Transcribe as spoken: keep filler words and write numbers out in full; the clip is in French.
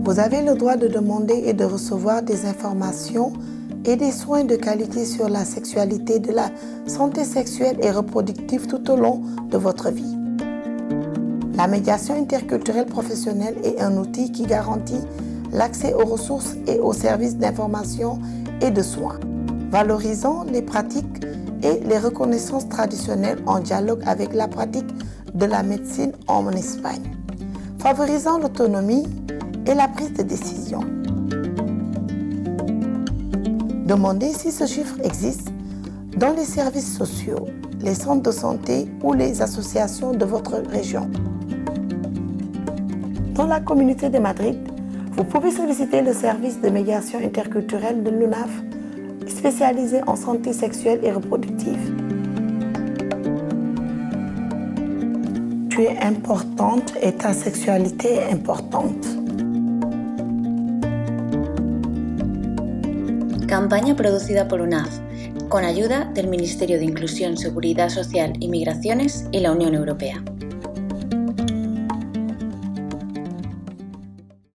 Vous avez le droit de demander et de recevoir des informations et des soins de qualité sur la sexualité, de la santé sexuelle et reproductive tout au long de votre vie. La médiation interculturelle professionnelle est un outil qui garantit l'accès aux ressources et aux services d'information et de soins, valorisant les pratiques et les reconnaissances traditionnelles en dialogue avec la pratique de la médecine en Espagne, favorisant l'autonomie et la prise de décision. Demandez si ce chiffre existe dans les services sociaux, les centres de santé ou les associations de votre région. Dans la communauté de Madrid, vous pouvez solliciter le service de médiation interculturelle de l'U N A F, spécialisé en santé sexuelle et reproductive. Tu es importante et ta sexualité est importante. Campaña producida por U N A F, con ayuda del Ministerio de Inclusión, Seguridad Social y Migraciones y la Unión Europea.